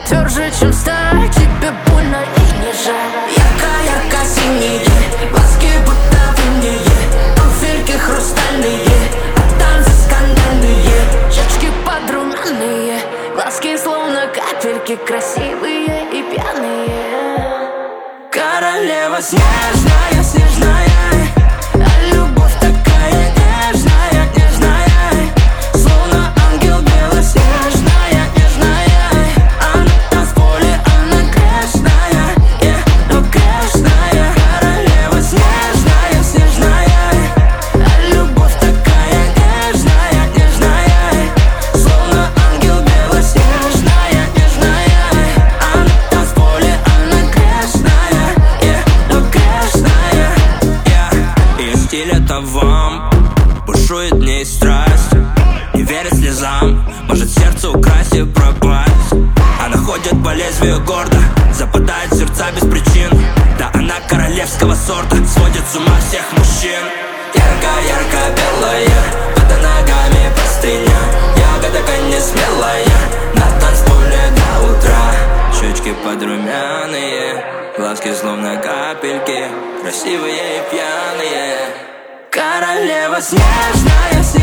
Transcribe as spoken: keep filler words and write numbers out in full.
тверже, чем сталь. Тебе больно и не жаль. Ярко-ярко-синие глазки будто в инее, туфельки хрустальные, а танцы скандальные, щечки подрумянные, глазки словно капельки, красивые и пьяные. Королева снежная, снежная, а любовь такая нежная, нежная, словно ангел белоснежная, нежная. Она в танцполе, она грешная, yeah, но грешная. Королева снежная, снежная, а любовь такая нежная, нежная, словно ангел белоснежная, нежная. Она в танцполе, она грешная, yeah, но грешная, yeah. Ее стиль это вам, бушует в ней страсть, не верит слезам, может сердце украсть и пропасть. Она ходит по лезвию гордо, западает в сердца без причин. Да она королевского сорта, сводит с ума всех мужчин. Ярко-ярко белая, под ногами простыня, ягода не смелая, на танцполе до утра. Щечки подрумяные, глазки словно капельки, красивые и пьяные. Королева снежная, снежная.